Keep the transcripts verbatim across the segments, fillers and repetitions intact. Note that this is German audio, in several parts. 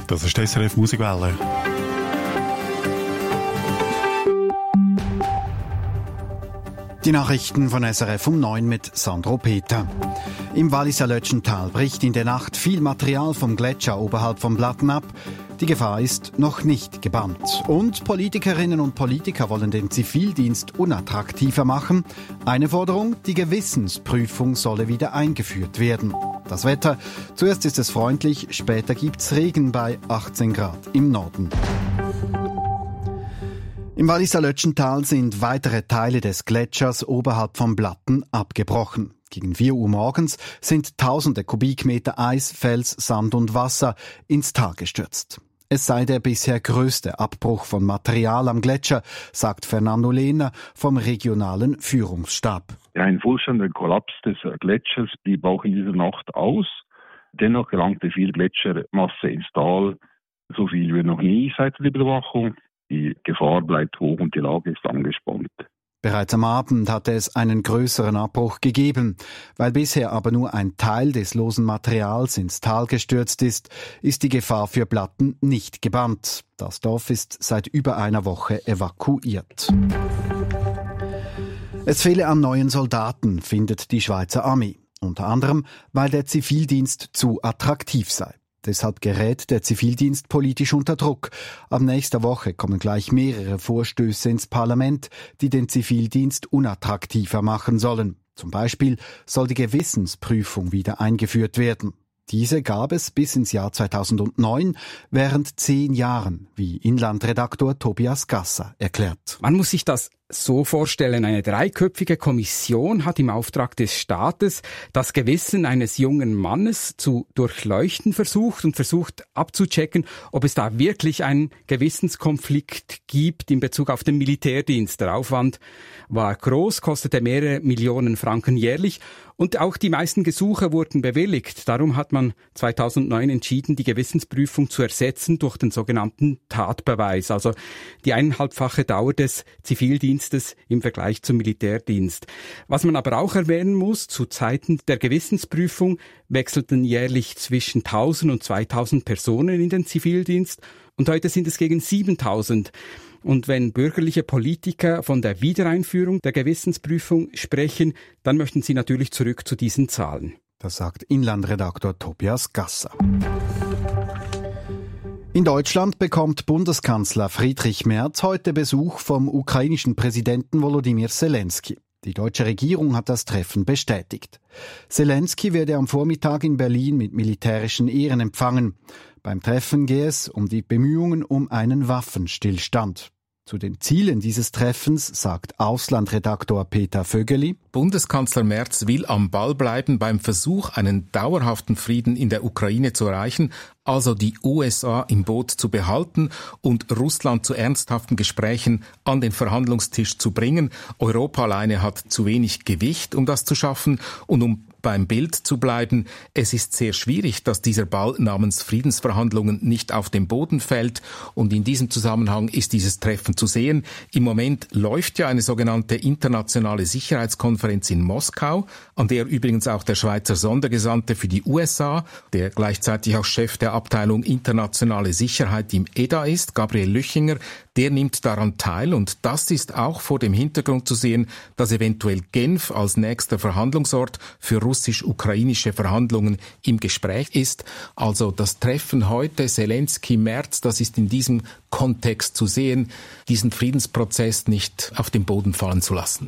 Das ist die S R F Musikwelle. Die Nachrichten von S R F um neun mit Sandro Peter. Im Walliser Lötschental bricht in der Nacht viel Material vom Gletscher oberhalb vom Blatten ab. Die Gefahr ist noch nicht gebannt. Und Politikerinnen und Politiker wollen den Zivildienst unattraktiver machen. Eine Forderung, die Gewissensprüfung solle wieder eingeführt werden. Das Wetter, zuerst ist es freundlich, später gibt's Regen bei achtzehn Grad im Norden. Im Walliser Lötschental sind weitere Teile des Gletschers oberhalb vom Blatten abgebrochen. Gegen vier Uhr morgens sind tausende Kubikmeter Eis, Fels, Sand und Wasser ins Tal gestürzt. Es sei der bisher größte Abbruch von Material am Gletscher, sagt Fernando Lehner vom regionalen Führungsstab. Ein vollständiger Kollaps des Gletschers blieb auch in dieser Nacht aus. Dennoch gelangte viel Gletschermasse ins Tal, so viel wie noch nie seit der Überwachung. Die Gefahr bleibt hoch und die Lage ist angespannt. Bereits am Abend hatte es einen größeren Abbruch gegeben. Weil bisher aber nur ein Teil des losen Materials ins Tal gestürzt ist, ist die Gefahr für Blatten nicht gebannt. Das Dorf ist seit über einer Woche evakuiert. Es fehle an neuen Soldaten, findet die Schweizer Armee. Unter anderem, weil der Zivildienst zu attraktiv sei. Deshalb gerät der Zivildienst politisch unter Druck. Ab nächster Woche kommen gleich mehrere Vorstöße ins Parlament, die den Zivildienst unattraktiver machen sollen. Zum Beispiel soll die Gewissensprüfung wieder eingeführt werden. Diese gab es bis ins Jahr zweitausendneun während zehn Jahren, wie Inlandredaktor Tobias Gasser erklärt. Man muss sich das so vorstellen, eine dreiköpfige Kommission hat im Auftrag des Staates das Gewissen eines jungen Mannes zu durchleuchten versucht und versucht abzuchecken, ob es da wirklich einen Gewissenskonflikt gibt in Bezug auf den Militärdienst. Der Aufwand war groß, kostete mehrere Millionen Franken jährlich und auch die meisten Gesuche wurden bewilligt. Darum hat man zweitausendneun entschieden, die Gewissensprüfung zu ersetzen durch den sogenannten Tatbeweis, also die eineinhalbfache Dauer des Zivildienstes im Vergleich zum Militärdienst. Was man aber auch erwähnen muss, zu Zeiten der Gewissensprüfung wechselten jährlich zwischen tausend und zweitausend Personen in den Zivildienst und heute sind es gegen siebentausend. Und wenn bürgerliche Politiker von der Wiedereinführung der Gewissensprüfung sprechen, dann möchten sie natürlich zurück zu diesen Zahlen. Das sagt Inlandredaktor Tobias Gasser. In Deutschland bekommt Bundeskanzler Friedrich Merz heute Besuch vom ukrainischen Präsidenten Volodymyr Zelensky. Die deutsche Regierung hat das Treffen bestätigt. Zelensky werde am Vormittag in Berlin mit militärischen Ehren empfangen. Beim Treffen gehe es um die Bemühungen um einen Waffenstillstand. Zu den Zielen dieses Treffens sagt Auslandredaktor Peter Vögeli: Bundeskanzler Merz will am Ball bleiben beim Versuch, einen dauerhaften Frieden in der Ukraine zu erreichen, also die U S A im Boot zu behalten und Russland zu ernsthaften Gesprächen an den Verhandlungstisch zu bringen. Europa alleine hat zu wenig Gewicht, um das zu schaffen. Und um beim Bild zu bleiben, es ist sehr schwierig, dass dieser Ball namens Friedensverhandlungen nicht auf den Boden fällt. Und in diesem Zusammenhang ist dieses Treffen zu sehen. Im Moment läuft ja eine sogenannte internationale Sicherheitskonferenz in Moskau, an der übrigens auch der Schweizer Sondergesandte für die U S A, der gleichzeitig auch Chef der Abteilung Internationale Sicherheit im E D A ist, Gabriel Lüchinger, der nimmt daran teil. Und das ist auch vor dem Hintergrund zu sehen, dass eventuell Genf als nächster Verhandlungsort für russisch-ukrainische Verhandlungen im Gespräch ist. Also das Treffen heute Zelensky-Merz, das ist in diesem Kontext zu sehen, diesen Friedensprozess nicht auf den Boden fallen zu lassen.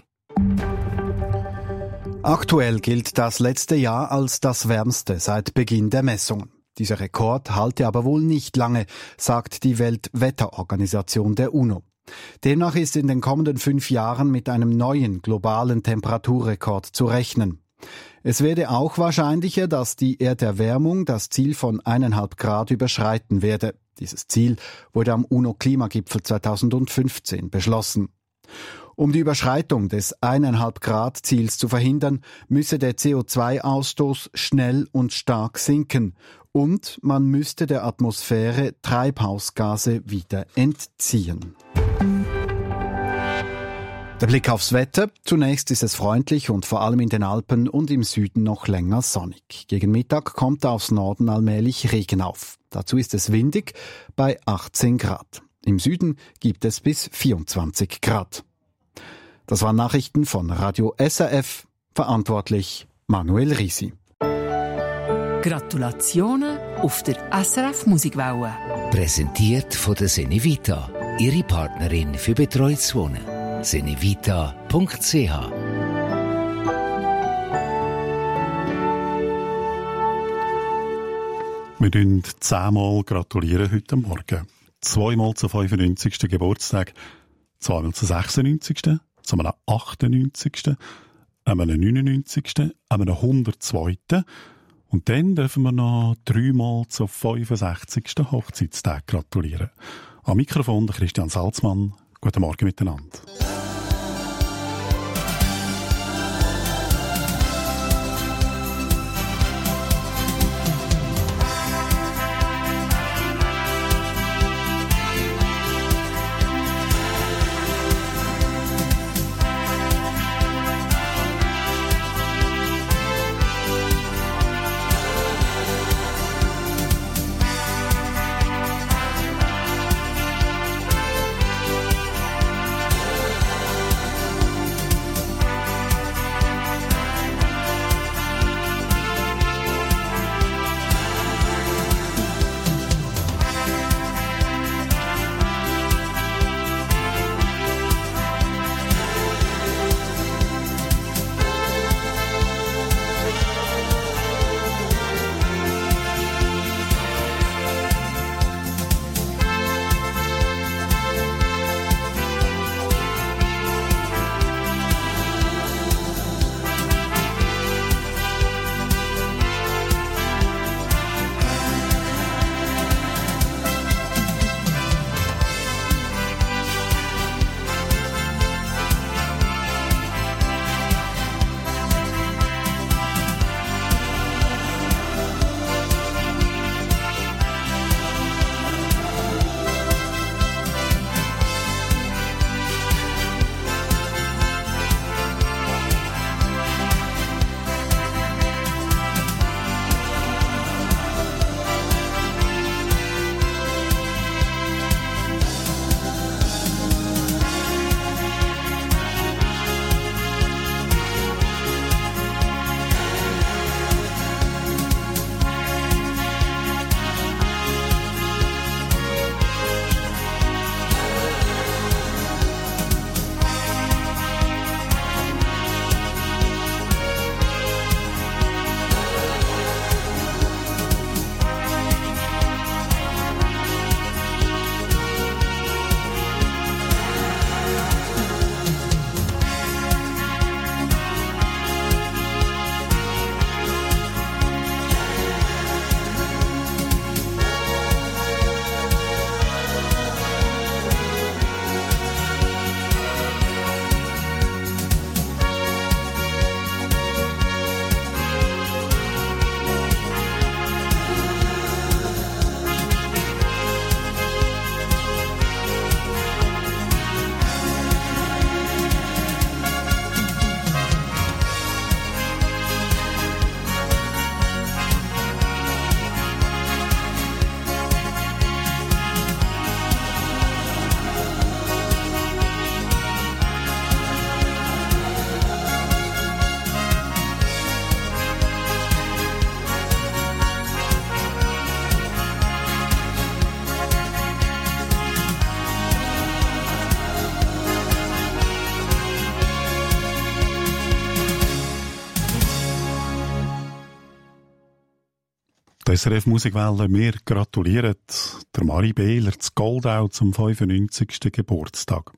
Aktuell gilt das letzte Jahr als das wärmste seit Beginn der Messungen. Dieser Rekord halte aber wohl nicht lange, sagt die Weltwetterorganisation der UNO. Demnach ist in den kommenden fünf Jahren mit einem neuen globalen Temperaturrekord zu rechnen. Es werde auch wahrscheinlicher, dass die Erderwärmung das Ziel von eineinhalb Grad überschreiten werde. Dieses Ziel wurde am UNO-Klimagipfel zweitausendfünfzehn beschlossen. Um die Überschreitung des eineinhalb Grad Ziels zu verhindern, müsse der C O zwei Ausstoß schnell und stark sinken und man müsste der Atmosphäre Treibhausgase wieder entziehen. Der Blick aufs Wetter. Zunächst ist es freundlich und vor allem in den Alpen und im Süden noch länger sonnig. Gegen Mittag kommt aus Norden allmählich Regen auf. Dazu ist es windig bei achtzehn Grad. Im Süden gibt es bis vierundzwanzig Grad. Das waren Nachrichten von Radio S R F. Verantwortlich Manuel Risi. Gratulationen auf der S R F Musikwelle. Präsentiert von der Senevita, Ihre Partnerin für betreutes Wohnen. senevita punkt c h. Wir gratulieren zehnmal gratulieren heute Morgen. Zweimal zum fünfundneunzigsten Geburtstag, zweimal zum sechsundneunzigsten, zu einem achtundneunzigsten, einem neunundneunzigsten, einem hundertzweiten Und dann dürfen wir noch dreimal zum fünfundsechzigsten Hochzeitstag gratulieren. Am Mikrofon der Christian Salzmann. Guten Morgen miteinander. Die S R F Musikwelle, wir gratulieren der Marie Behler zu Goldau zum fünfundneunzigsten Geburtstag.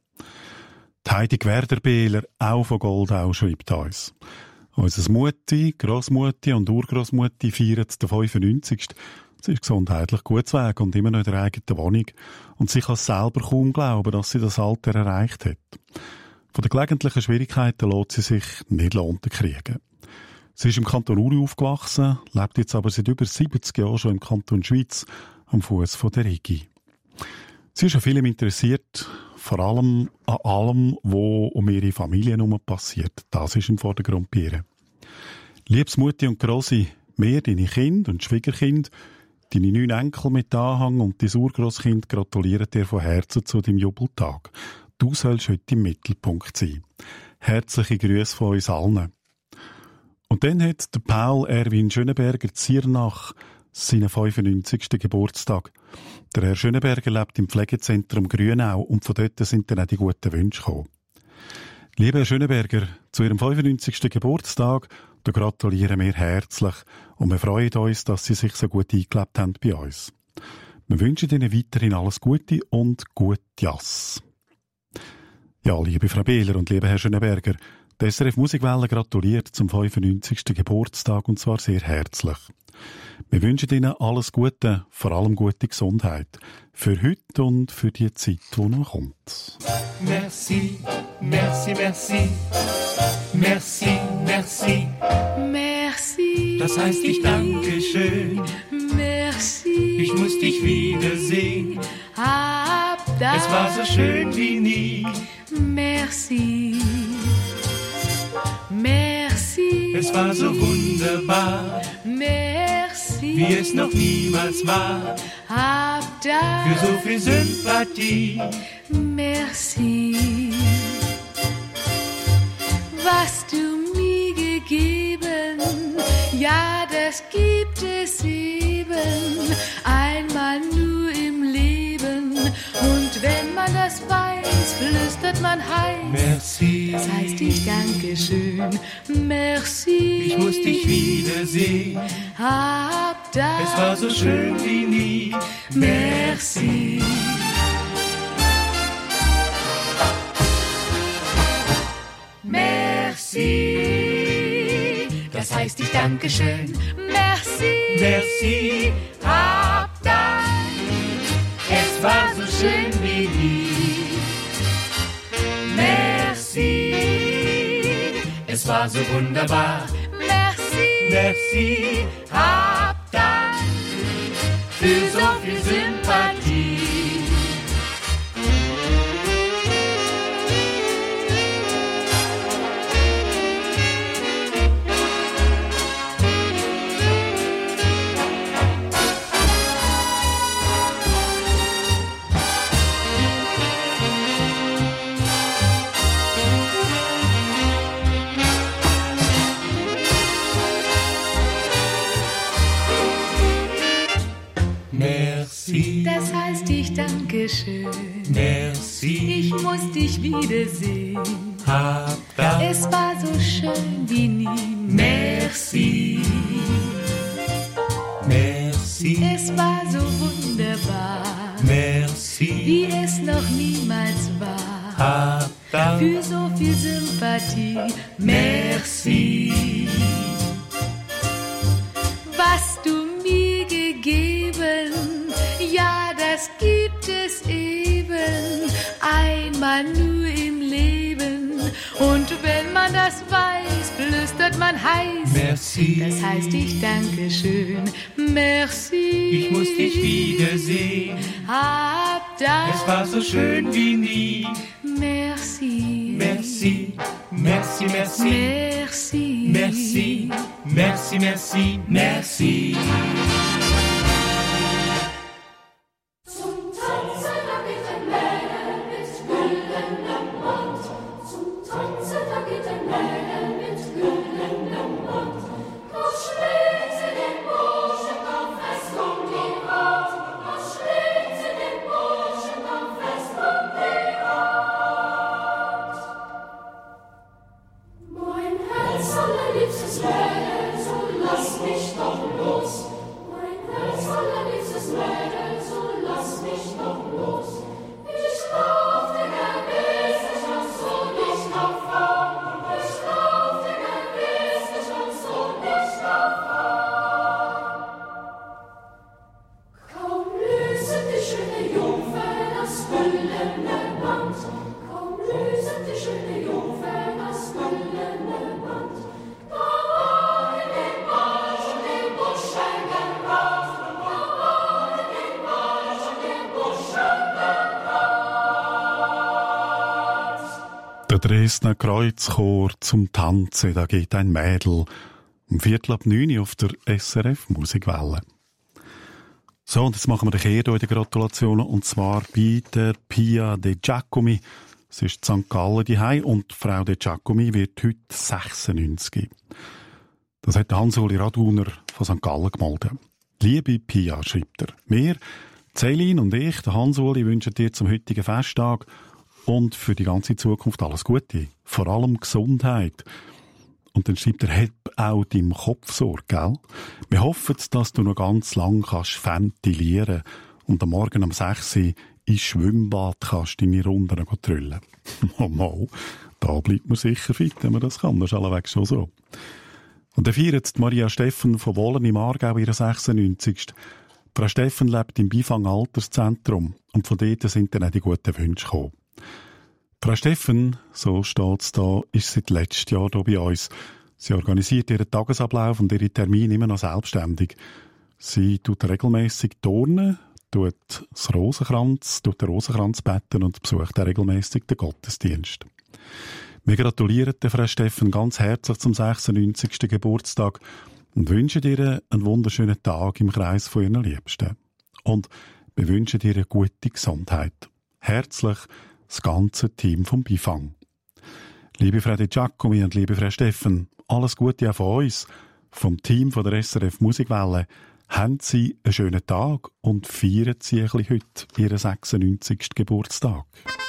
Die Heidi Gwerder-Behler, auch von Goldau, schreibt uns: Unsere Mutti, Grossmutti und Urgrossmutti feiern den fünfundneunzigsten Sie ist gesundheitlich gut zu Weg und immer noch in der eigenen Wohnung. Und sie kann selber kaum glauben, dass sie das Alter erreicht hat. Von den gelegentlichen Schwierigkeiten lässt sie sich nicht unterkriegen. Sie ist im Kanton Uri aufgewachsen, lebt jetzt aber seit über siebzig Jahren schon im Kanton Schwyz, am Fuß von der Rigi. Sie ist an vielem interessiert, vor allem an allem, was um ihre Familie herum passiert. Das ist im Vordergrund bei ihr. Liebes Mutti und Grossi, wir, deine Kinder und Schwiegerkind, deine neun Enkel mit Anhang und dein Urgrosskind gratulieren dir von Herzen zu deinem Jubeltag. Du sollst heute im Mittelpunkt sein. Herzliche Grüße von uns allen. Und dann hat der Paul Erwin Schönenberger Ziernach seinen fünfundneunzigsten Geburtstag. Der Herr Schönenberger lebt im Pflegezentrum Grünau und von dort sind dann auch die guten Wünsche gekommen. Lieber Herr Schönenberger, zu Ihrem fünfundneunzigsten Geburtstag da gratulieren wir herzlich und wir freuen uns, dass Sie sich so gut eingelebt haben bei uns. Wir wünschen Ihnen weiterhin alles Gute und gut Jass. Ja, liebe Frau Behler und lieber Herr Schönenberger, die S R F Musikwelle gratuliert zum fünfundneunzigsten Geburtstag und zwar sehr herzlich. Wir wünschen Ihnen alles Gute, vor allem gute Gesundheit, für heute und für die Zeit, die noch kommt. Merci, merci, merci, merci, merci, Merci. das heißt ich danke schön, Merci. ich muss dich wiedersehen, Hab das. es war so schön wie nie, Merci. Merci. es war so wunderbar, Merci. wie es noch niemals war, Hab für das. so viel Sympathie. Merci. Was du mir gegeben, ja, das gibt es eben einmal nur im Leben. Und wenn man das weiß, flüstert man heiß. Merci, Das heißt, ich danke schön. Merci. ich muss dich wiedersehen, Hab das. es war so schön wie nie. Merci. Merci. Das heißt, ich danke schön. Merci. Merci, Hab Dank. Es war so schön wie nie. Merci. es war so wunderbar, Merci. merci, Hab Dank für so viel Sympathie. merci, Das heißt, ich danke schön. merci, Ich muss dich wiedersehen. hab Dank, Es war so schön wie nie. Merci. merci, Es war so wunderbar, merci, wie es noch niemals war. hab Dank, Für so viel Sympathie. Merci. Was du mir gegeben, ja, das gibt es eben einmal nur im Leben. Und wenn man das weiß, flüstert man heiß. merci, Das heißt, ich danke schön. Merci. ich muss dich wiedersehen, Hab Dank. es war so schön wie nie. Merci. Merci, merci, merci, Merci. merci, merci, merci, merci. Zum Tanze da geht ein Mädel mit güldenem Mund. Zum Tanze da geht ein Mädel mit güldenem Mund. Da schlägt sie den Burschen auf fest um die Haut. Da schlägt sie den Burschen auf fest um die Haut. Mein Herz allerliebstes Mädel, so lass mich doch los. Der Dresdner Kreuzchor zum Tanzen, da geht ein Mädel. Um Viertel ab neun auf der S R F Musikwelle. So, und jetzt machen wir den Kehr hier in den Gratulationen, und zwar bei der Pia De Giacomi. Sie ist in Sankt Gallen daheim und Frau De Giacomi wird heute sechsundneunzig. Das hat Hans-Uli Raduner von Sankt Gallen gemeldet. Liebe Pia, schreibt er, wir, Céline und ich, der Hans-Uli, wünschen dir zum heutigen Festtag und für die ganze Zukunft alles Gute. Vor allem Gesundheit. Und dann schreibt er, hab auch deinem Kopf Sorge, gell? Wir hoffen, dass du noch ganz lang kannst ventilieren und am Morgen um sechs Uhr ins Schwimmbad kannst deine Runden trüllen. Oh mal, da bleibt man sicher fit, wenn man das kann. Das ist allerdings schon so. Und dann feiert Maria Steffen von Wohlen im Aargau ihre sechsundneunzigste Frau Steffen lebt im Bifang Alterszentrum und von dort sind dann auch die guten Wünsche gekommen. Frau Steffen, so steht's da, ist seit letztem Jahr hier bei uns. Sie organisiert ihren Tagesablauf und ihre Termine immer noch selbstständig. Sie tut regelmässig turnen, tut das Rosenkranz, tut den Rosenkranz beten und besucht auch regelmässig den Gottesdienst. Wir gratulieren der Frau Steffen ganz herzlich zum sechsundneunzigsten Geburtstag und wünschen ihr einen wunderschönen Tag im Kreis von ihren Liebsten. Und wir wünschen ihr eine gute Gesundheit. Herzlich das ganze Team vom Bifang. Liebe Frau De Giacomi und liebe Frau Steffen, alles Gute auch von uns, vom Team von der S R F Musikwelle. Haben Sie einen schönen Tag und feiern Sie ein bisschen heute Ihren sechsundneunzigsten Geburtstag.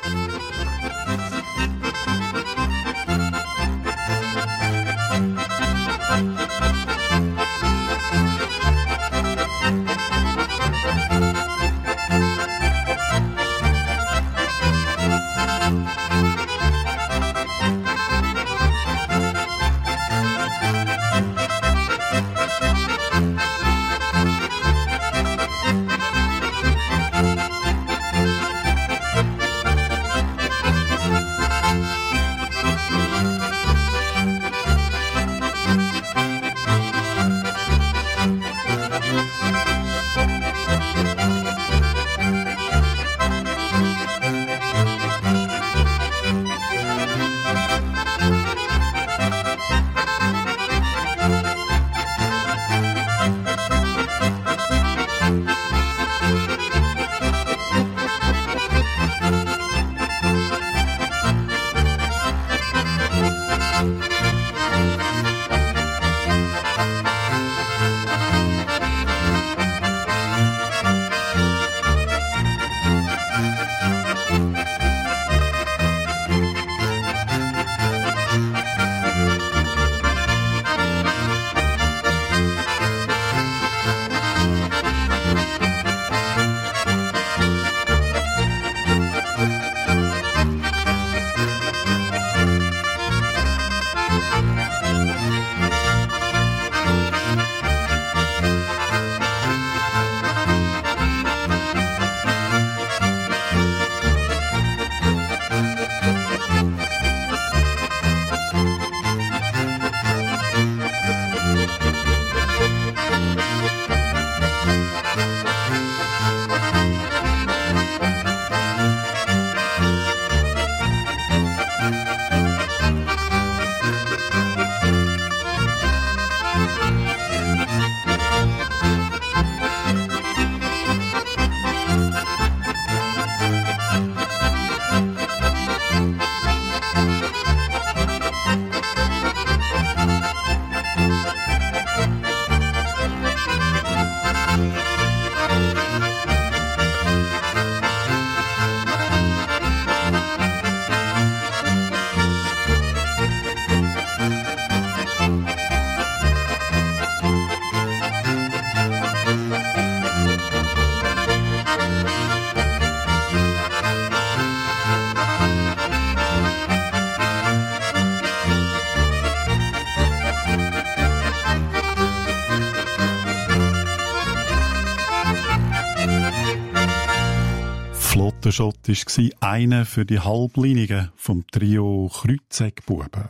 Schott war einer für die Halblinigen vom Trio Kreuzeckbuben.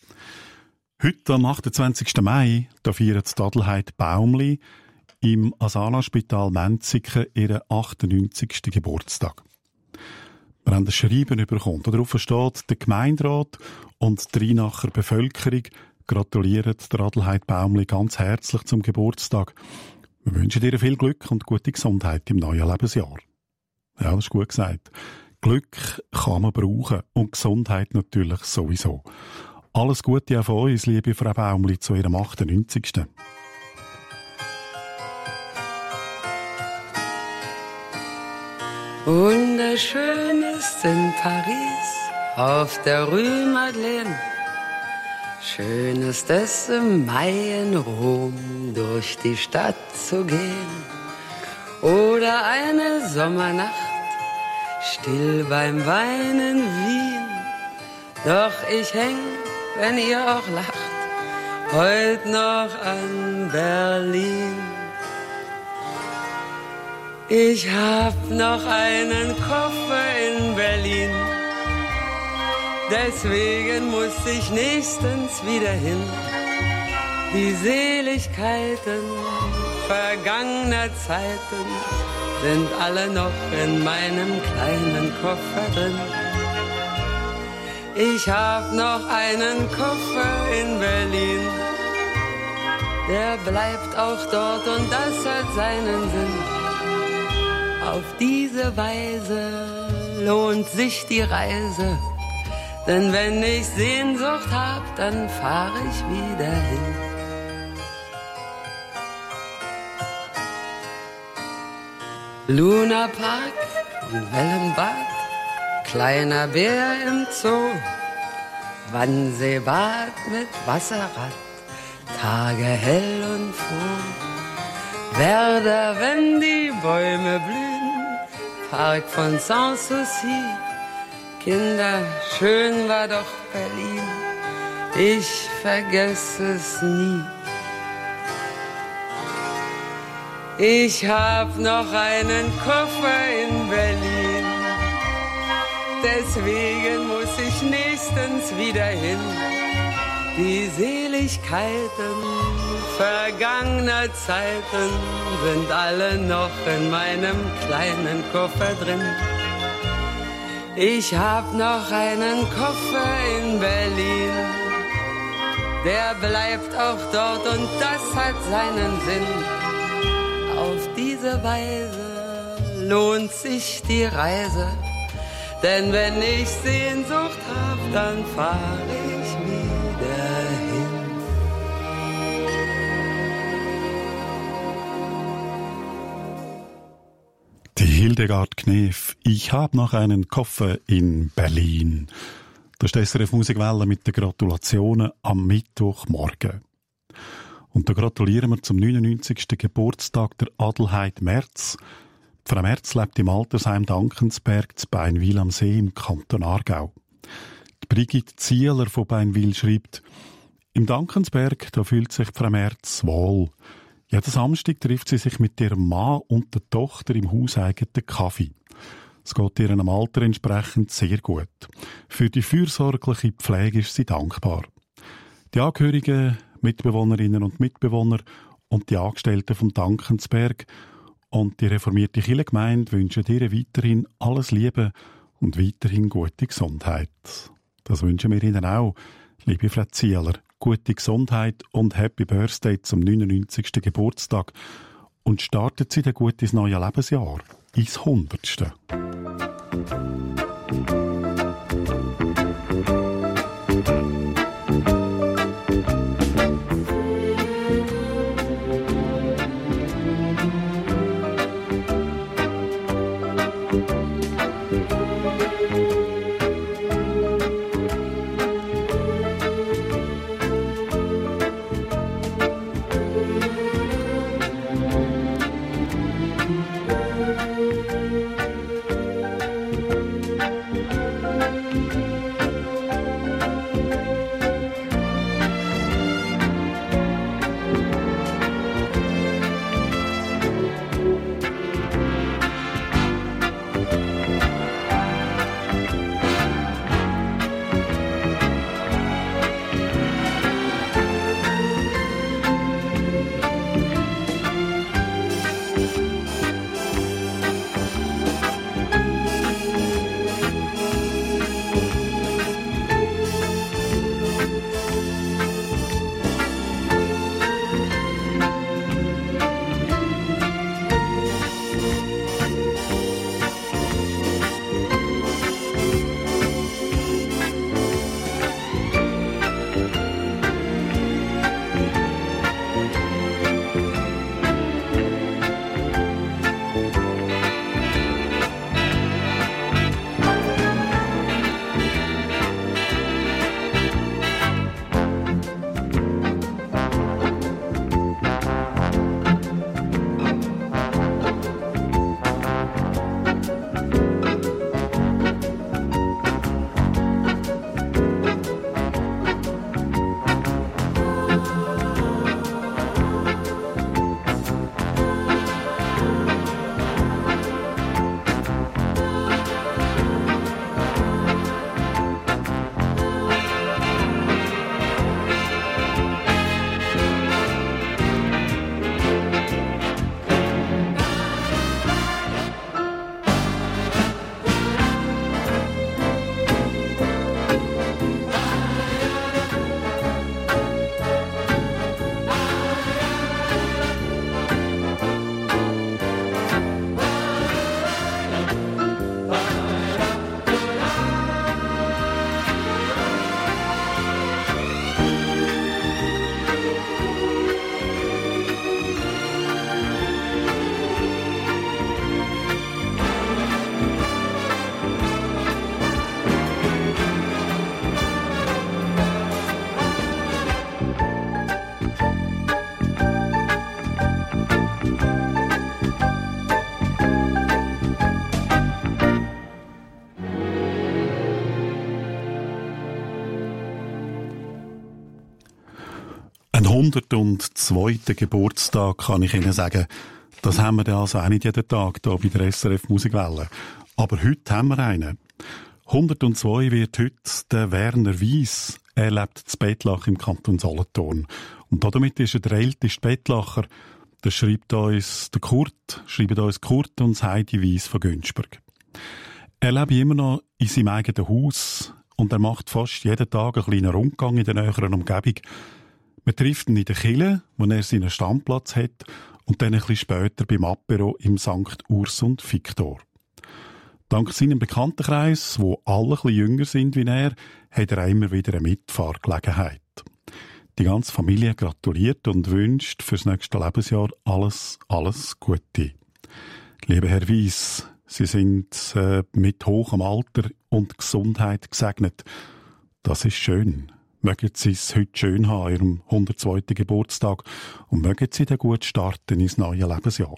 Heute, am achtundzwanzigsten Mai, da feiert die Adelheid Baumli im Asana-Spital Menziken ihren achtundneunzigsten Geburtstag. Wir haben ein Schreiben bekommen. Darauf steht, der Gemeinderat und die Rheinacher Bevölkerung gratulieren der Adelheid Baumli ganz herzlich zum Geburtstag. Wir wünschen dir viel Glück und gute Gesundheit im neuen Lebensjahr. Ja, das ist gut gesagt. Glück kann man brauchen und Gesundheit natürlich sowieso. Alles Gute auch von uns, liebe Frau Baumli, zu ihrem achtundneunzigsten Wunderschön ist in Paris auf der Rue Madeleine. Schön ist es im Mai in Rom durch die Stadt zu gehen. Oder eine Sommernacht still beim Wein in Wien. Doch ich häng, wenn ihr auch lacht, heut noch an Berlin. Ich hab noch einen Koffer in Berlin, deswegen muss ich nächstens wieder hin. Die Seligkeiten vergangener Zeiten sind alle noch in meinem kleinen Koffer drin. Ich hab noch einen Koffer in Berlin, der bleibt auch dort und das hat seinen Sinn. Auf diese Weise lohnt sich die Reise, denn wenn ich Sehnsucht hab, dann fahr ich wieder hin. Luna Park und Wellenbad, kleiner Bär im Zoo, Wannseebad mit Wasserrad, Tage hell und froh. Werder, wenn die Bäume blühen, Park von Sanssouci. Kinder, schön war doch Berlin, ich vergesse es nie. Ich hab noch einen Koffer in Berlin, deswegen muss ich nächstens wieder hin. Die Seligkeiten vergangener Zeiten sind alle noch in meinem kleinen Koffer drin. Ich hab noch einen Koffer in Berlin, der bleibt auch dort und das hat seinen Sinn. Auf diese Weise lohnt sich die Reise, denn wenn ich Sehnsucht hab, dann fahr ich wieder hin. Die Hildegard Knef, ich hab noch einen Koffer in Berlin. Das ist die S R F Musikwelle mit den Gratulationen am Mittwochmorgen. Und da gratulieren wir zum neunundneunzigsten Geburtstag der Adelheid Merz. Frau Merz lebt im Altersheim Dankensberg zu Beinwil am See im Kanton Aargau. Die Brigitte Zieler von Beinwil schreibt, im Dankensberg, da fühlt sich Frau Merz wohl. Jeden Samstag trifft sie sich mit ihrem Mann und der Tochter im hauseigenen Kaffee. Es geht ihrem Alter entsprechend sehr gut. Für die fürsorgliche Pflege ist sie dankbar. Die Angehörigen, Mitbewohnerinnen und Mitbewohner und die Angestellten vom Dankensberg und die reformierte Kirchengemeinde wünschen ihr weiterhin alles Liebe und weiterhin gute Gesundheit. Das wünschen wir Ihnen auch, liebe Frau Zieler. Gute Gesundheit und Happy Birthday zum neunundneunzigsten Geburtstag. Und startet Sie dann gut ins neue Lebensjahr, ins hundertste. hundertzweiten Geburtstag, kann ich Ihnen sagen. Das haben wir also auch nicht jeden Tag hier bei der S R F Musikwelle. Aber heute haben wir einen. hundertzwei wird heute der Werner Wyss. Er lebt in Bettlach im Kanton Solothurn. Und damit ist er der älteste Bettlacher. Das schreibt uns der Kurt, schreibt uns Kurt und Heidi Wyss von Günzburg. Er lebt immer noch in seinem eigenen Haus und er macht fast jeden Tag einen kleinen Rundgang in der näheren Umgebung. Man trifft ihn in der Kirche, wo er seinen Stammplatz hat, und dann ein bisschen später beim Apero im Sankt Urs und Viktor. Dank seinem Bekanntenkreis, wo alle ein bisschen jünger sind wie er, hat er immer wieder eine Mitfahrgelegenheit. Die ganze Familie gratuliert und wünscht fürs nächste Lebensjahr alles, alles Gute. Lieber Herr Wyss, Sie sind äh, mit hohem Alter und Gesundheit gesegnet. Das ist schön. Mögen Sie es heute schön haben, an Ihrem hundertzweiten Geburtstag, und mögen Sie dann gut starten ins neue Lebensjahr.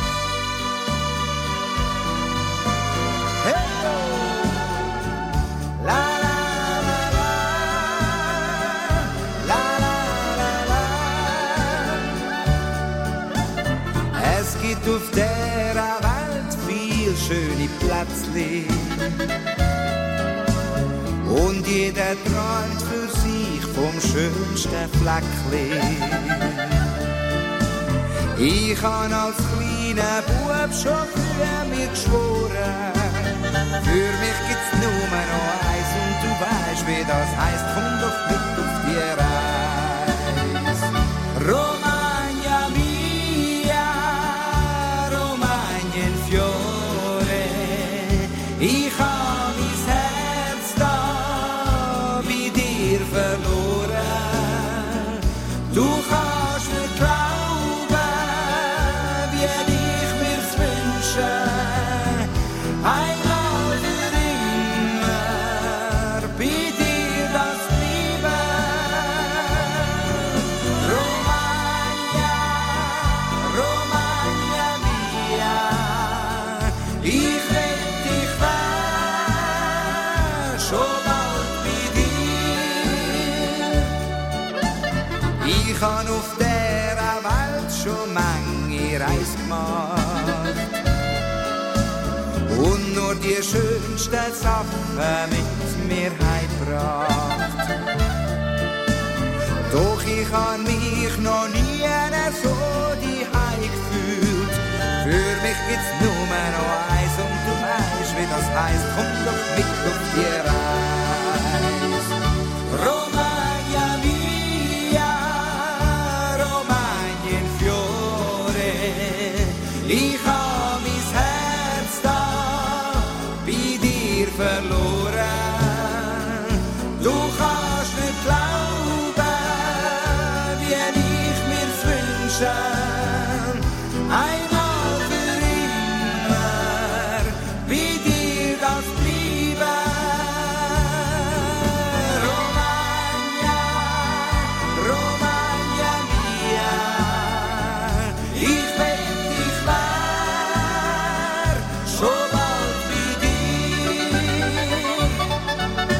Es gibt auf der Welt viel schöne Plätzli und jeder träumt für sich vom schönsten Fleckli. Ich han als kleiner Bub schon früher mir geschworen, für mich gibt's nur noch eins und du weißt, wie das heisst, komm doch mit auf die Reise. Romagna mia, Romagna in fiore, ich hab mein Herz da bei dir verloren. Du kannst mir glauben, wie ich mir's wünsche, einmal für immer bei dir das bleiben. Romagna, Romagna mia, ich will dich wär schon bald bei dir. Ich han auf dieser Welt schon manche Reise gemacht und nur die schönsten Sachen mit mir heimgebracht. Doch ich han mich noch nie so daheim gefühlt. Für mich gibt's nur noch eins und du weißt, wie das heisst, komm doch mit auf die Reise. Romagna mia, Romagna in fiore, ich hab mein Herz da bei dir verloren. Du kannst nicht glauben, wie ich mir's wünsche, einmal für immer bei dir das bleiben. Romagna, Romagna mia, ich will dich wär schon bald bei dir.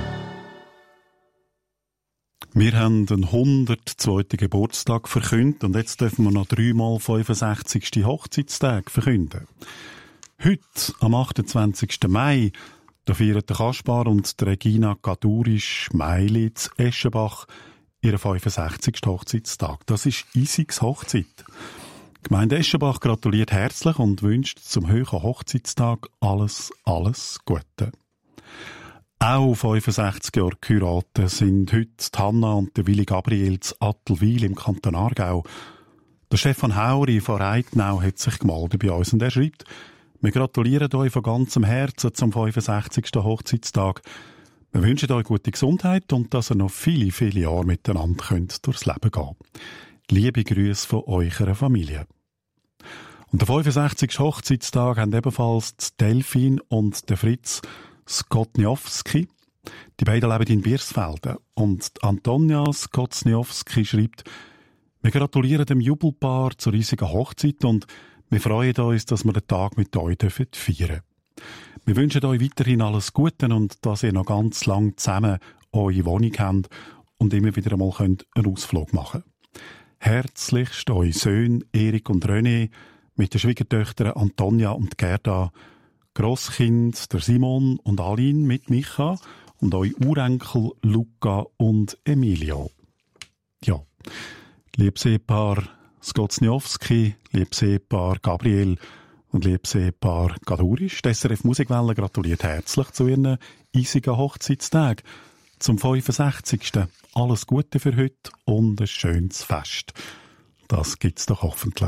Wir haben den hundertzweiten Geburtstag verkündet und jetzt dürfen wir noch dreimal fünfundsechzigsten Hochzeitstag verkünden. Heute, am achtundzwanzigsten Mai, da feiern der Kaspar und die Regina Kadurisch-Meili zu Eschenbach ihren fünfundsechzigsten Hochzeitstag. Das ist Isigs Hochzeit. Die Gemeinde Eschenbach gratuliert herzlich und wünscht zum höheren Hochzeitstag alles, alles Gute. Auch fünfundsechzig Jahre geheiratet sind heute die Hanna und der Willi Gabriel zu Attelwil im Kanton Aargau. Der Stefan Hauri von Reitnau hat sich gemeldet bei uns und er schreibt: Wir gratulieren euch von ganzem Herzen zum fünfundsechzigsten Hochzeitstag. Wir wünschen euch gute Gesundheit und dass ihr noch viele, viele Jahre miteinander könnt durchs Leben gehen. Liebe Grüße von eurer Familie. Und der fünfundsechzigsten Hochzeitstag haben ebenfalls die Delphine und der Fritz Skotniowski. Die beiden leben in Biersfelden. Und Antonia Skotniowski schreibt: Wir gratulieren dem Jubelpaar zur riesigen Hochzeit und wir freuen uns, dass wir den Tag mit euch feiern dürfen. Wir wünschen euch weiterhin alles Gute und dass ihr noch ganz lang zusammen eure Wohnung habt und immer wieder einmal einen Ausflug machen könnt. Herzlichst eure Söhne Erik und René mit den Schwiegertöchtern Antonia und Gerda, Grosskind der Simon und Aline mit Micha und eure Urenkel Luca und Emilio. Ja, liebes Ehepaar Skoczniowski, liebes Ehepaar Gabriel und liebes Ehepaar Gadurisch, die S R F Musikwelle gratuliert herzlich zu ihren eisigen Hochzeitstagen. Zum fünfundsechzigsten Alles Gute für heute und ein schönes Fest. Das gibt's doch hoffentlich.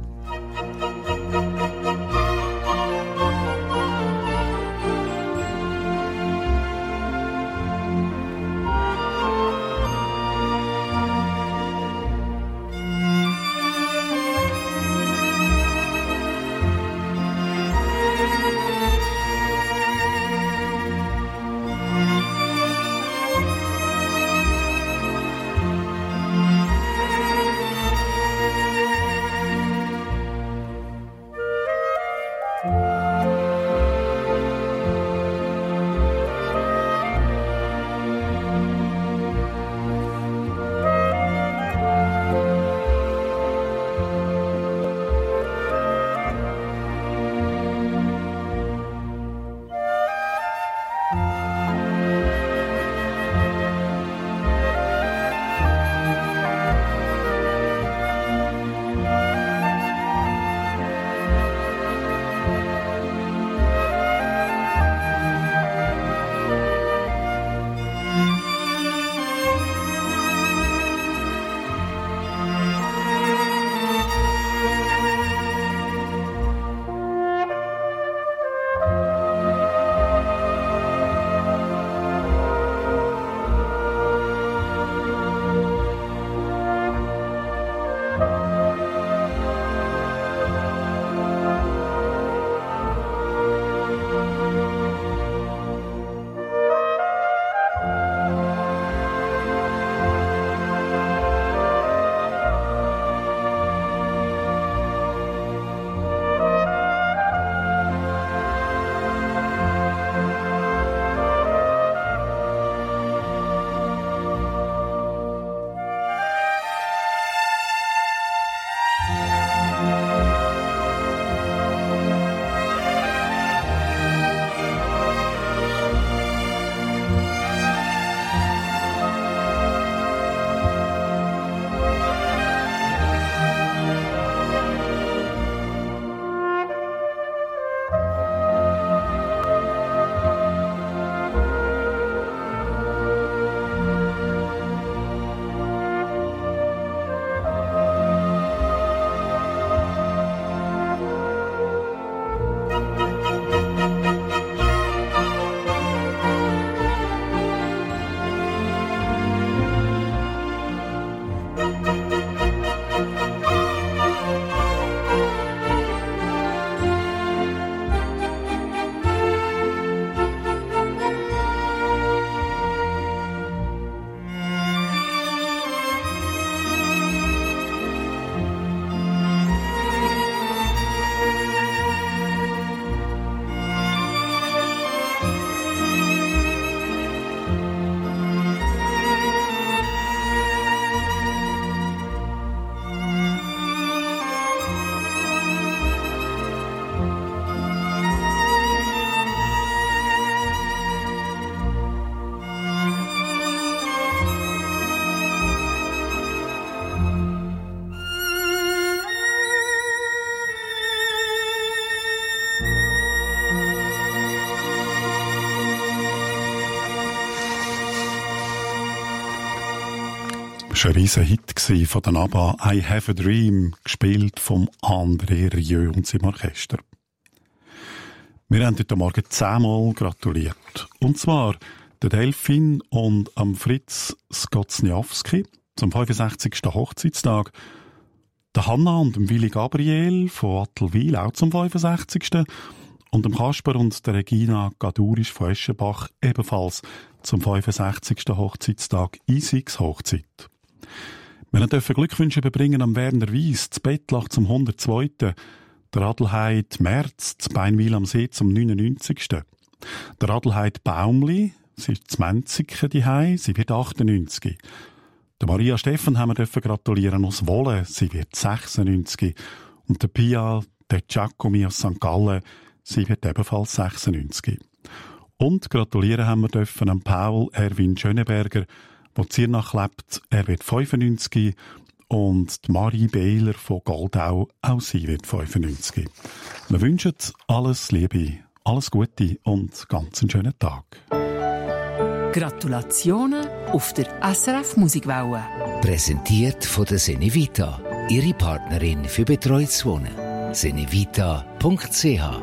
Das war ein riesen Hit von den ABBA, «I Have a Dream», gespielt vom André Rieu und seinem Orchester. Wir haben heute Morgen zehnmal gratuliert. Und zwar der Delfin und am Fritz Skoczniowski zum fünfundsechzigsten Hochzeitstag, der Hanna und dem Willi Gabriel von Attelwil auch zum fünfundsechzigsten und dem Kasper und der Regina Gadurisch von Eschenbach ebenfalls zum fünfundsechzigsten Hochzeitstag Isigs Hochzeit. Wir dürfen Glückwünsche überbringen am Werner Weiss, zu Bettlach zum hundertzweiten der Adelheid Merz, zu Beinwil am See zum neunundneunzigsten der Adelheid Baumli, sie ist zu Menziken diehei, sie wird achtundneunzig. Der Maria Steffen haben wir gratulieren aus Wohlen. Sie wird sechsundneunzig. Und der Pia, der Giacomi aus Sankt Gallen, sie wird ebenfalls sechsundneunzig. Und gratulieren haben wir dürfen an Paul Erwin Schöneberger, der in Ziernach lebt. Er wird fünfundneunzig. Und die Marie Behler von Goldau, auch sie wird fünfundneunzig. Wir wünschen alles Liebe, alles Gute und ganz einen schönen Tag. Gratulationen auf der S R F Musikwelle. Präsentiert von der Senevita, Ihre Partnerin für betreutes Wohnen. senevita punkt c h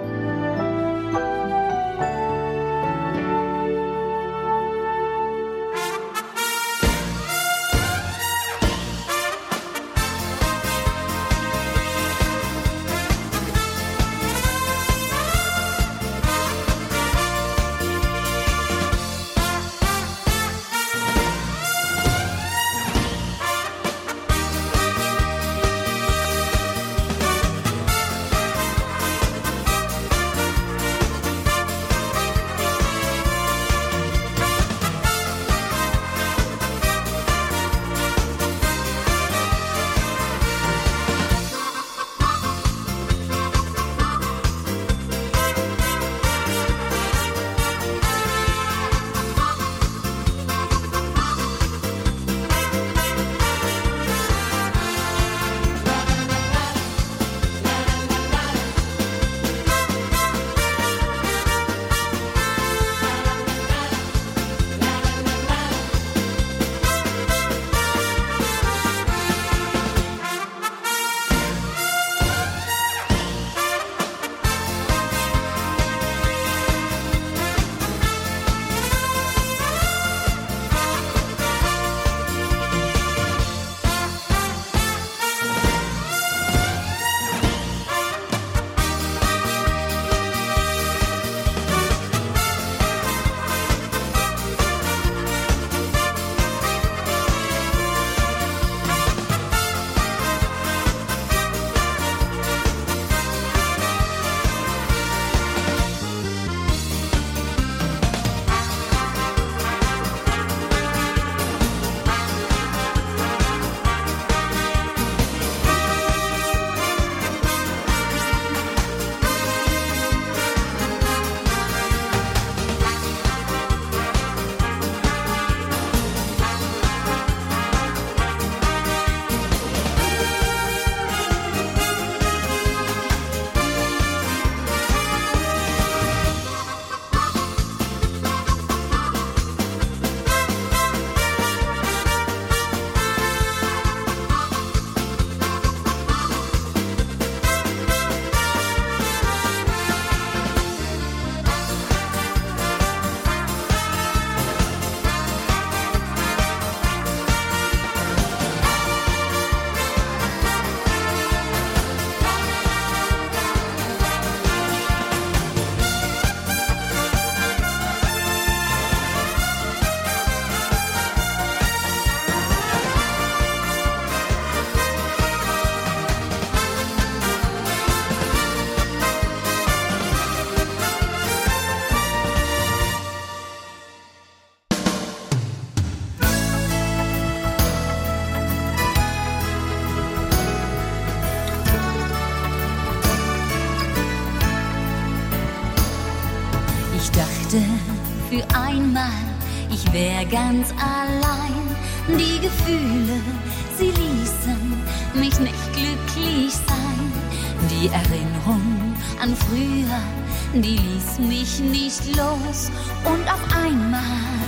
für einmal, ich wär ganz allein. Die Gefühle, sie ließen mich nicht glücklich sein. Die Erinnerung an früher, die ließ mich nicht los. Und auf einmal,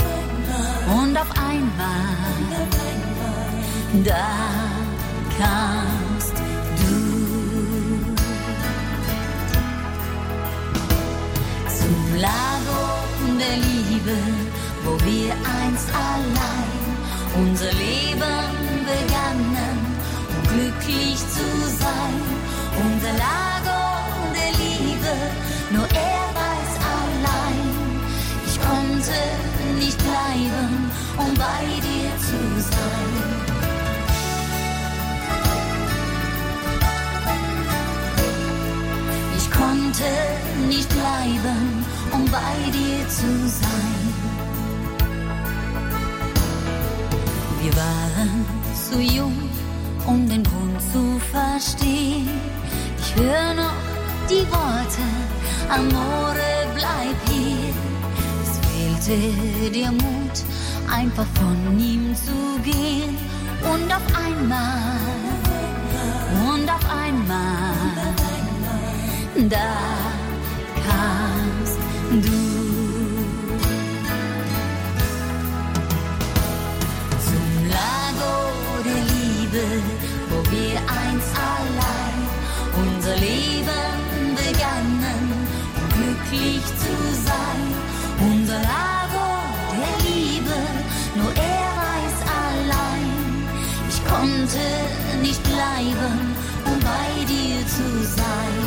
und auf einmal, da kamst du. Zum Lago der Liebe, wo wir einst allein unser Leben begannen, um glücklich zu sein. Unser Lago der Liebe, nur er weiß allein. Ich konnte nicht bleiben, um bei dir zu sein. Ich konnte nicht bleiben, um bei dir zu sein. Wir waren zu jung, um den Grund zu verstehen. Ich höre noch die Worte, Amore, bleib hier. Es fehlte dir Mut, einfach von ihm zu gehen. Und auf einmal, und auf einmal, da kamst du. Zum Lago der Liebe, wo wir einst allein unser Leben begannen, um glücklich zu sein. Unser Lago der Liebe, nur er weiß allein. Ich konnte nicht bleiben, um bei dir zu sein.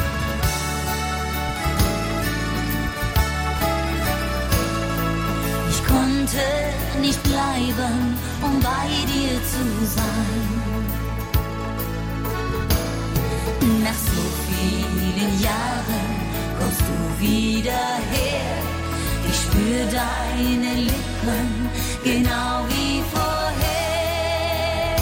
Ich konnte nicht bleiben, um bei dir zu sein. Nach so vielen Jahren kommst du wieder her. Ich spür deine Lippen genau wie vorher.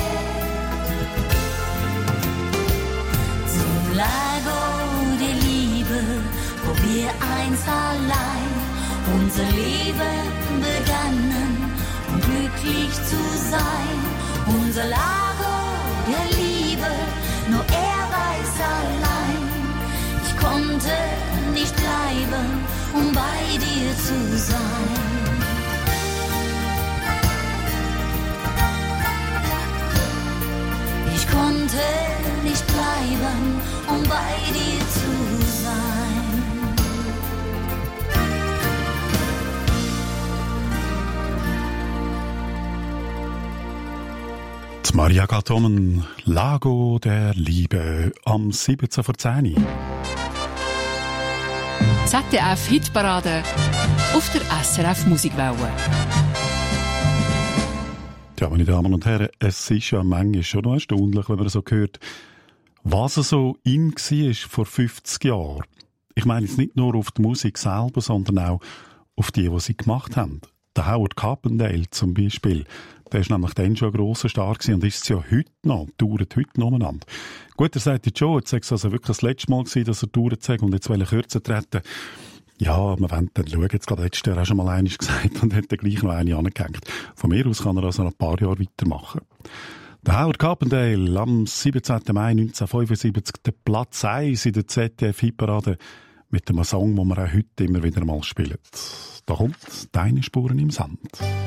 Zum Lago der Liebe, wo wir einst allein unser Leben begannen, um glücklich zu sein. Unser Lago der Liebe, nur er weiß allein. Ich konnte nicht bleiben, um bei dir zu sein. Ich konnte nicht bleiben, um bei dir zu sein. Maria Galtomen, Lago der Liebe, am siebzehn vor zehn. Z D F-Hitparade auf der S R F Musikwelle. Ja, meine Damen und Herren, es ist ja manchmal schon noch erstaunlich, wenn man so hört, was so in war vor fünfzig Jahren. Ich meine jetzt nicht nur auf die Musik selber, sondern auch auf die, die sie gemacht haben. Der Howard Carpendale zum Beispiel. Der war nämlich dann schon ein grosser Star gewesen und ist es ja heute noch, dauert heute noch umeinander. Gut, er sagt jetzt schon, jetzt war es also wirklich das letzte Mal gewesen, dass er dauert sagt und jetzt will er kürzer treten. Ja, wir wollen dann schauen, jetzt gerade letztes Jahr auch schon mal eines gesagt und hat dann gleich noch eine angehängt. Von mir aus kann er also noch ein paar Jahre weitermachen. Der Howard Carpendale am siebenzehnten Mai neunzehnhundertfünfundsiebzig, der Platz eins in der Z D F-Hitparade mit einem Song, den wir auch heute immer wieder mal spielen. Da kommt «Deine Spuren im Sand».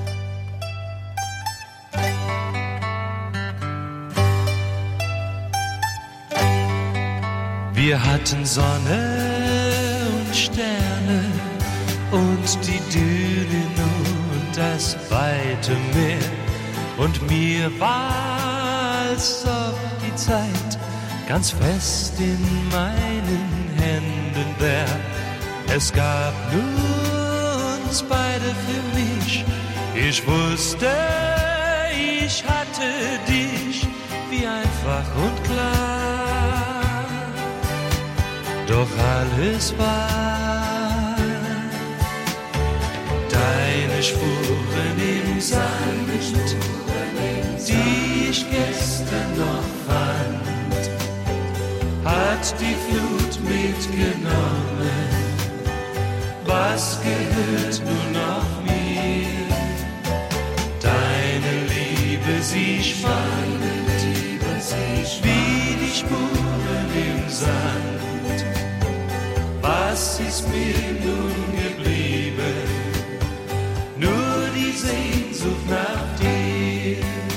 Wir hatten Sonne und Sterne und die Dünen und das weite Meer. Und mir war, als ob die Zeit ganz fest in meinen Händen wär. Es gab nur uns beide für mich. Ich wusste, ich hatte dich wie einfach und klar. Doch alles war deine Spuren im Sand, die ich gestern noch fand, hat die Flut mitgenommen. Was gehört nun noch mir? Deine Liebe, sie schwand, wie die Spuren im Sand. Was ist mir nun geblieben? Nur die Sehnsucht nach dir.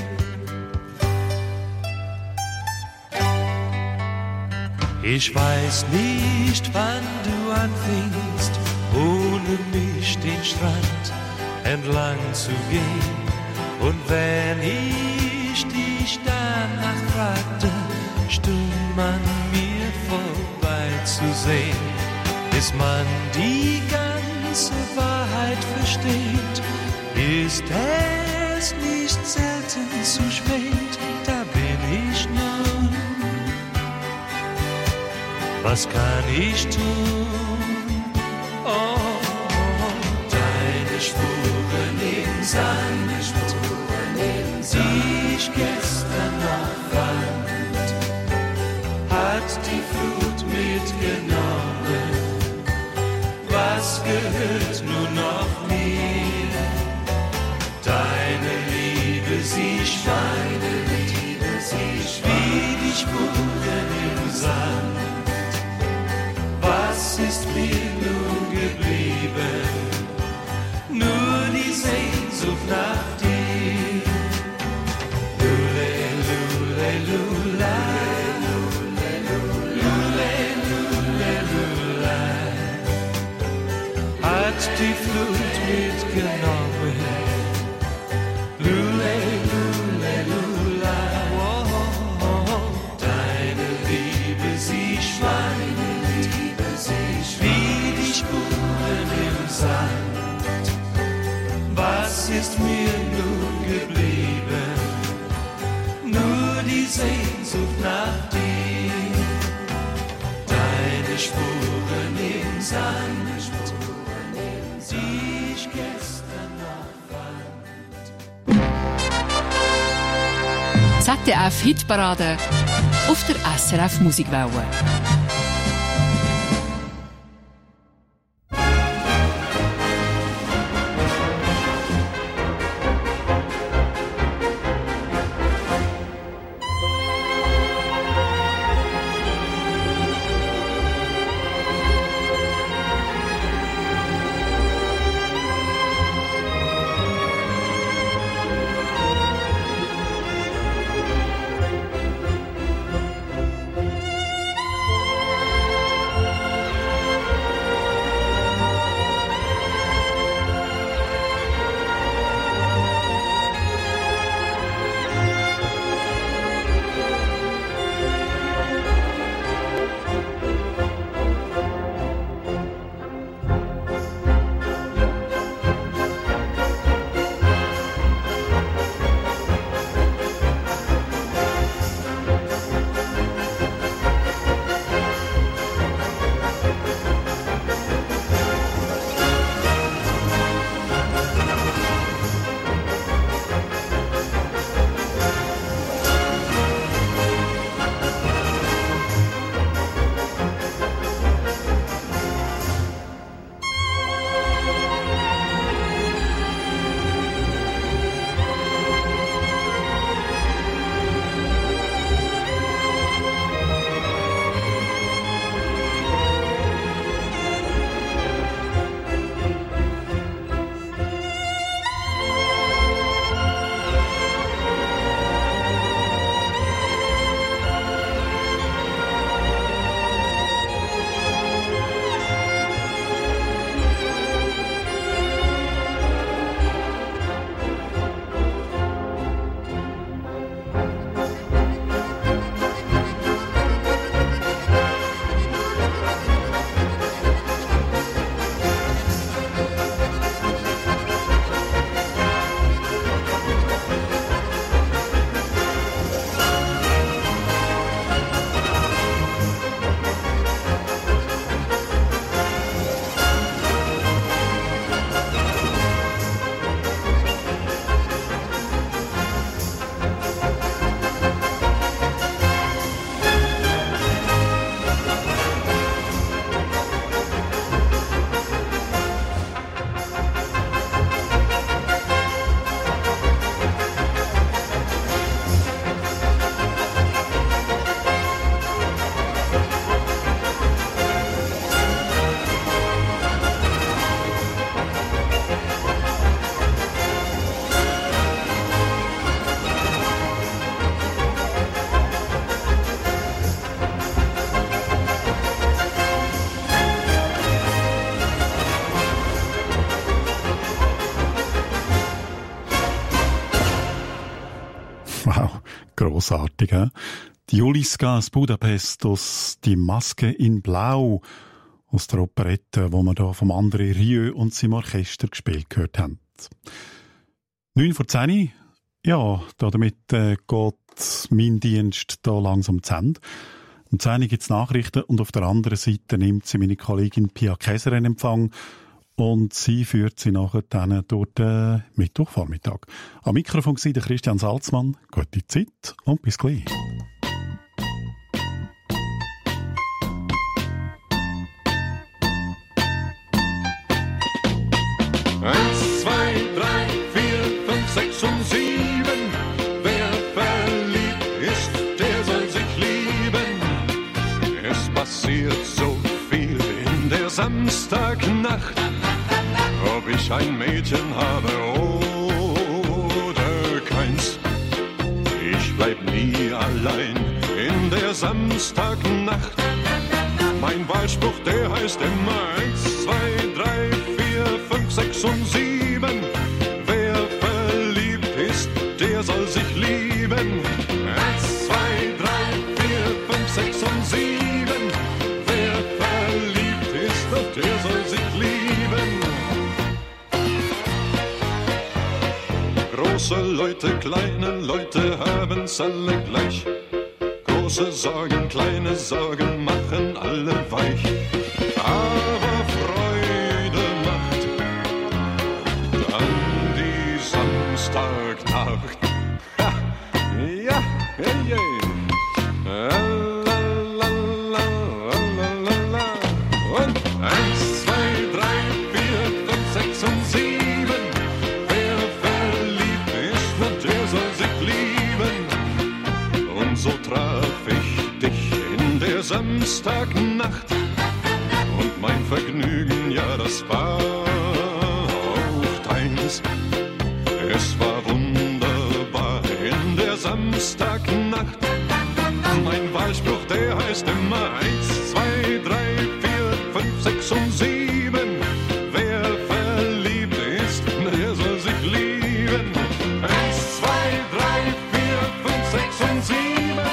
Ich weiß nicht, wann du anfingst, ohne mich den Strand entlang zu gehen. Und wenn ich dich danach fragte, stumm an mir vorbeizusehen. Bis man die ganze Wahrheit versteht, ist es nicht selten zu spät. Da bin ich nun. Was kann ich tun? Oh, deine Spuren im Sand was gehört nur noch mir. Deine Liebe, sie schweinet, wie die Spuren im Sand. Was ist mir nun geblieben? Nur die Sehnsucht nach dir. Lule, lule, lula. Lule, lule, lula. Hat die Flut mitgenommen. Lule, lule, lula. Deine Liebe, sie schweinet, wie die Spuren im Sand. Was ist mir nun geblieben? Nur die Sehnsucht nach dir. Deine Spuren im Sand, die ich gestern noch fand. Z D F Hitparade auf der S R F Musikwelle. Wow, grossartig, he? Die Juliska aus Budapest aus «Die Maske in Blau» aus der Operette, wo wir da vom André Rieu und seinem Orchester gespielt gehört haben. neun vor zehn, ja, damit äh, geht mein Dienst da langsam zu Ende. Um zehn gibt es Nachrichten und auf der anderen Seite nimmt sie meine Kollegin Pia Käser in Empfang und sie führt sie nachher dann durch den Mittwochvormittag. Am Mikrofon war der Christian Salzmann. Gute Zeit und bis gleich. Eins, zwei, drei, vier, fünf, sechs und sieben. Wer verliebt ist, der soll sich lieben. Es passiert so viel in der Samstagnacht, ob ich ein Mädchen habe oder keins. Ich bleib nie allein in der Samstagnacht. Mein Wahlspruch, der heißt immer eins, zwei, drei, vier, fünf, sechs und sieben. Wer verliebt ist, der soll sich lieben. Eins, zwei, drei, vier, fünf, sechs und sieben. Wer verliebt ist, der soll sich lieben. Große Leute, kleine Leute haben's alle gleich. Große Sorgen, kleine Sorgen machen alle weich. Aber Freude macht dann die Samstagnacht. Ha, ja, hey, hey. La, la, la, la, la, la. Und eins, zwei, drei, vier, fünf, sechs und sieben. Wer verliebt ist, der soll sich lieben. Und so traf Samstagnacht und mein Vergnügen, ja, das war auch deins. Es war wunderbar in der Samstagnacht. Mein Wahlspruch, der heißt immer eins, zwei, drei, vier, fünf, sechs und sieben. Wer verliebt ist, der soll sich lieben. Eins, zwei, drei, vier, fünf, sechs und sieben.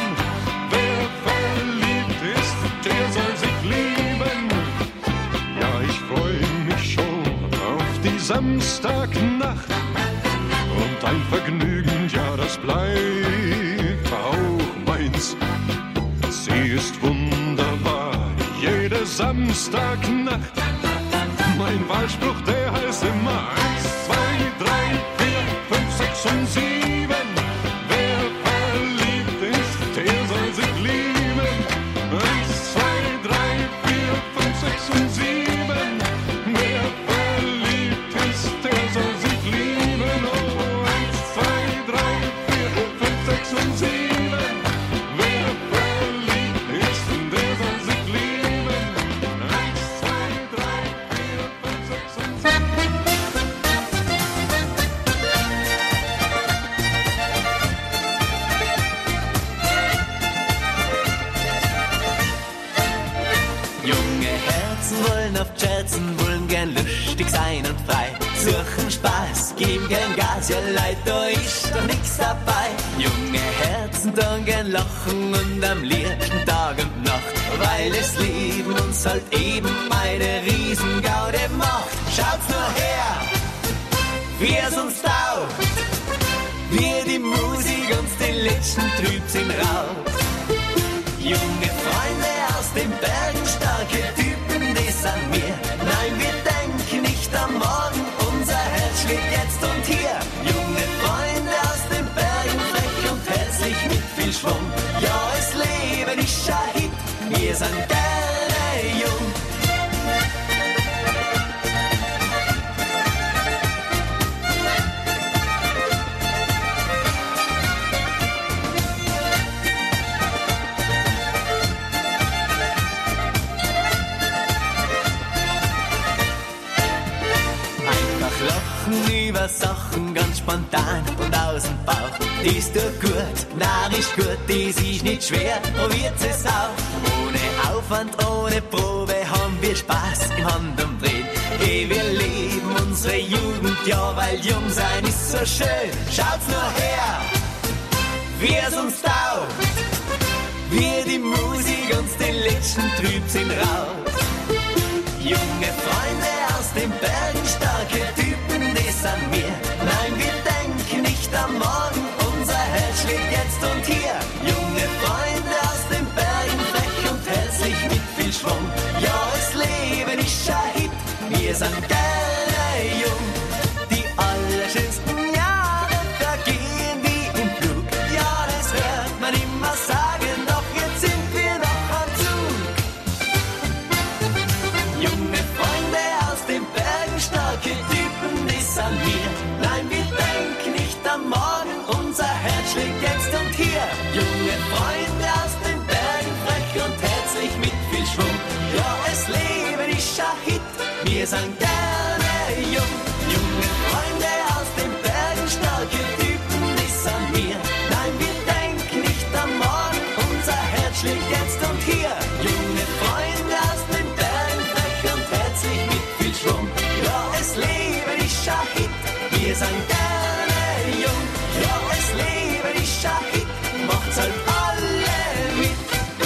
Der soll sich lieben. Ja, ich freu mich schon auf die Samstagnacht. Und ein Vergnügen, ja, das bleibt auch meins. Sie ist wunderbar, jede Samstagnacht. Mein Wahlspruch, der heißt immer eins, zwei, drei, vier, fünf, sechs und sieben. Wer verliebt ist, der soll sich lieben. Eins, zwei, drei, vier, fünf, sechs und sieben. Wer verliebt ist, der soll sich lieben. Oh, eins, zwei, drei, vier, fünf, sechs und sieben. Wer verliebt ist, der soll sich lieben. Eins, zwei, drei, vier, fünf, sechs und sieben. Wollen auf Scherzen, wollen gern lustig sein und frei. Suchen Spaß, geben gern Gas, ja Leid, da ist doch nix dabei. Junge Herzen tun gern lachen und am liebsten Tag und Nacht, weil das Leben uns halt eben eine Riesengaude macht. Schaut's nur her, wie es uns taugt, wie die Musik uns den letzten Trübsinn raubt. Junge Freunde aus den Bergen, starke Typen, die sind wir. Nein, wir denken nicht am Morgen, unser Herz schlägt jetzt und hier. Junge Freunde aus den Bergen, frech und herzlich mit viel Schwung. Ja, das Leben ist ein Hit, wir sind gerne jung. Über Sachen ganz spontan und aus dem Bauch. Dies tut gut, narrisch gut, dies ist nicht schwer, probiert es auch. Ohne Aufwand, ohne Probe haben wir Spaß im Handumdrehen. Hey, wir leben unsere Jugend, ja, weil jung sein ist so schön. Schaut's nur her, wie es uns taugt, wie die Musik uns den letzten Trübsinn raubt. Junge Freunde aus den Bergen, starke Typen, die sind wir. Nein, wir denken nicht am Morgen, unser Herz schlägt jetzt und hier. Junge Freunde aus den Bergen, frech und herzlich mit viel Schwung. Ja, das Leben ist ein Hit, wir sind gerne jung. Die allerschönsten Jahre vergehen wie im Flug. Ja, das hört man immer sagen, doch jetzt sind wir noch am Zug. Junge Freunde aus den Bergen, starke Typen, Wir sind gerne jung, junge Freunde aus den Bergen, starke Typen, die sind wir. Nein, wir denken nicht am Morgen, unser Herz schlägt jetzt und hier. Junge Freunde aus den Bergen, frech und herzlich mit viel Schwung. Ja, es lebe die Schahid, wir sind gerne jung. Ja, es lebe die Schahid, macht's halt alle mit.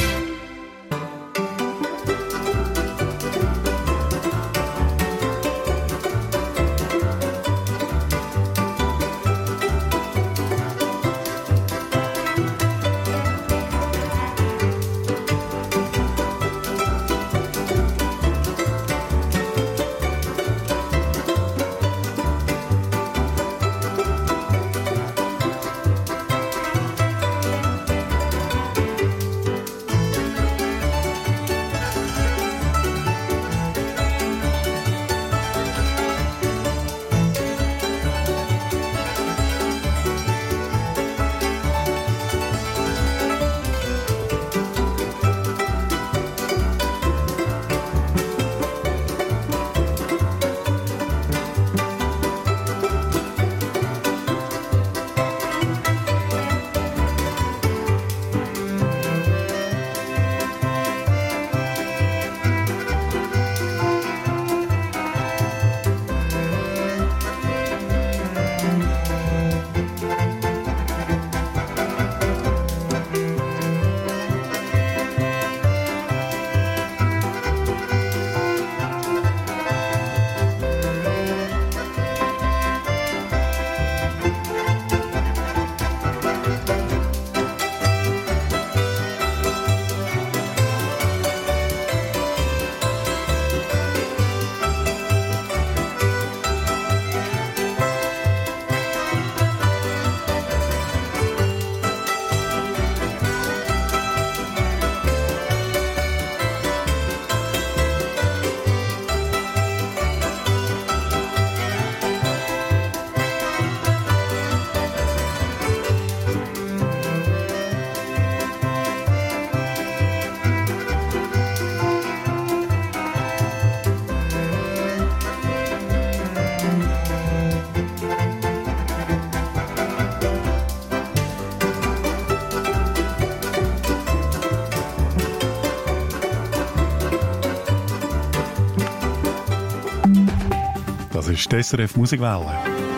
Das ist die S R F Musikwelle.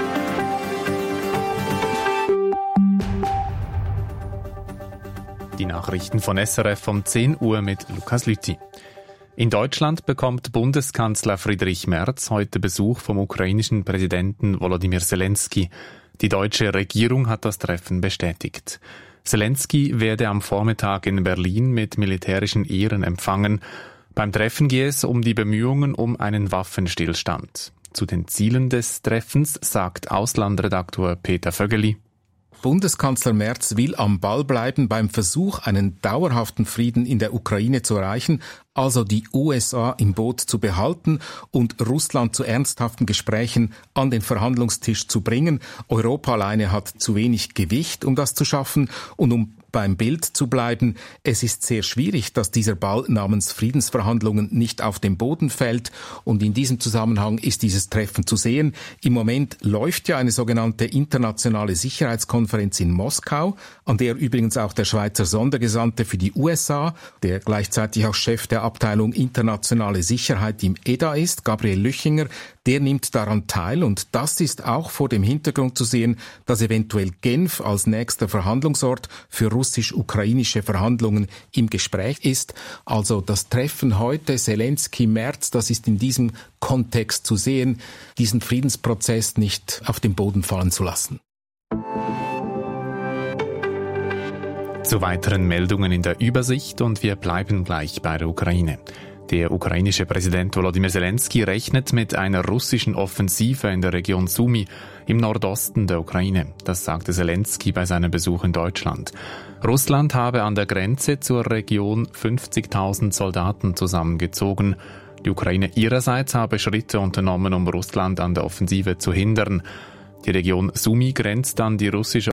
Die Nachrichten von S R F um zehn Uhr mit Lukas Lüthi. In Deutschland bekommt Bundeskanzler Friedrich Merz heute Besuch vom ukrainischen Präsidenten Volodymyr Zelensky. Die deutsche Regierung hat das Treffen bestätigt. Zelensky werde am Vormittag in Berlin mit militärischen Ehren empfangen. Beim Treffen gehe es um die Bemühungen um einen Waffenstillstand. Zu den Zielen des Treffens sagt Auslandredaktor Peter Vögeli: Bundeskanzler Merz will am Ball bleiben beim Versuch, einen dauerhaften Frieden in der Ukraine zu erreichen, also die U S A im Boot zu behalten und Russland zu ernsthaften Gesprächen an den Verhandlungstisch zu bringen. Europa alleine hat zu wenig Gewicht, um das zu schaffen, und um beim Bild zu bleiben: Es ist sehr schwierig, dass dieser Ball namens Friedensverhandlungen nicht auf den Boden fällt, und in diesem Zusammenhang ist dieses Treffen zu sehen. Im Moment läuft ja eine sogenannte internationale Sicherheitskonferenz in Moskau, an der übrigens auch der Schweizer Sondergesandte für die U S A, der gleichzeitig auch Chef der Abteilung Internationale Sicherheit im E D A ist, Gabriel Lüchinger, der nimmt daran teil, und das ist auch vor dem Hintergrund zu sehen, dass eventuell Genf als nächster Verhandlungsort für russisch-ukrainische Verhandlungen im Gespräch ist. Also das Treffen heute Zelensky-Merz, das ist in diesem Kontext zu sehen, diesen Friedensprozess nicht auf den Boden fallen zu lassen. Zu weiteren Meldungen in der Übersicht, und wir bleiben gleich bei der Ukraine. Der ukrainische Präsident Volodymyr Zelensky rechnet mit einer russischen Offensive in der Region Sumy im Nordosten der Ukraine. Das sagte Zelensky bei seinem Besuch in Deutschland. Russland habe an der Grenze zur Region fünfzigtausend Soldaten zusammengezogen. Die Ukraine ihrerseits habe Schritte unternommen, um Russland an der Offensive zu hindern. Die Region Sumy grenzt an die russische